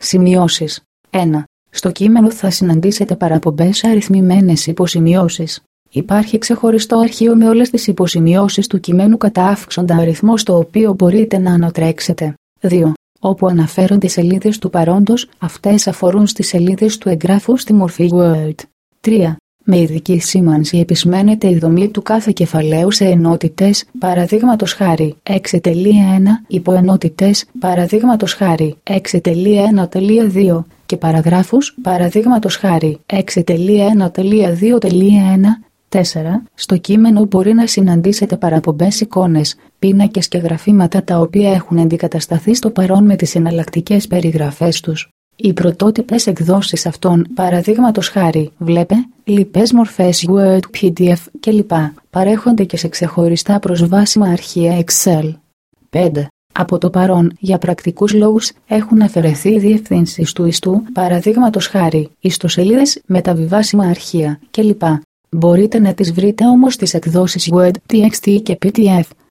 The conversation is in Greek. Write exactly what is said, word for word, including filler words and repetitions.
Σημειώσεις. ένα. Στο κείμενο θα συναντήσετε παραπομπές αριθμημένες υποσημειώσεις. Υπάρχει ξεχωριστό αρχείο με όλες τις υποσημειώσεις του κειμένου κατά αύξοντα αριθμό στο οποίο μπορείτε να ανατρέξετε. δύο. Όπου αναφέρονται οι σελίδες του παρόντος, αυτές αφορούν στις σελίδες του εγγράφου στη μορφή Word. τρία. Με ειδική σήμανση επισημαίνεται η δομή του κάθε κεφαλαίου σε ενότητες, παραδείγματος χάρη έξι κόμμα ένα, υποενότητες, παραδείγματος χάρη έξι κόμμα ένα κόμμα δύο και παραγράφους, παραδείγματος χάρη έξι κόμμα ένα κόμμα δύο κόμμα ένα. τέσσερα. Στο κείμενο μπορεί να συναντήσετε παραπομπές εικόνες, πίνακες και γραφήματα τα οποία έχουν αντικατασταθεί στο παρόν με τις εναλλακτικές περιγραφές τους. Οι πρωτότυπες εκδόσεις αυτών, παραδείγματος χάρη, βλέπε, λοιπές μορφές Word, πι ντι εφ κλπ. Παρέχονται και σε ξεχωριστά προσβάσιμα αρχεία Excel. πέντε. Από το παρόν, για πρακτικούς λόγους, έχουν αφαιρεθεί οι διευθύνσεις του ιστού, παραδείγματος χάρη, ιστοσελίδες, μεταβιβάσιμα αρχεία κλπ. Μπορείτε να τις βρείτε όμως στις εκδόσεις Word, τι εξ τι και πι ντι εφ.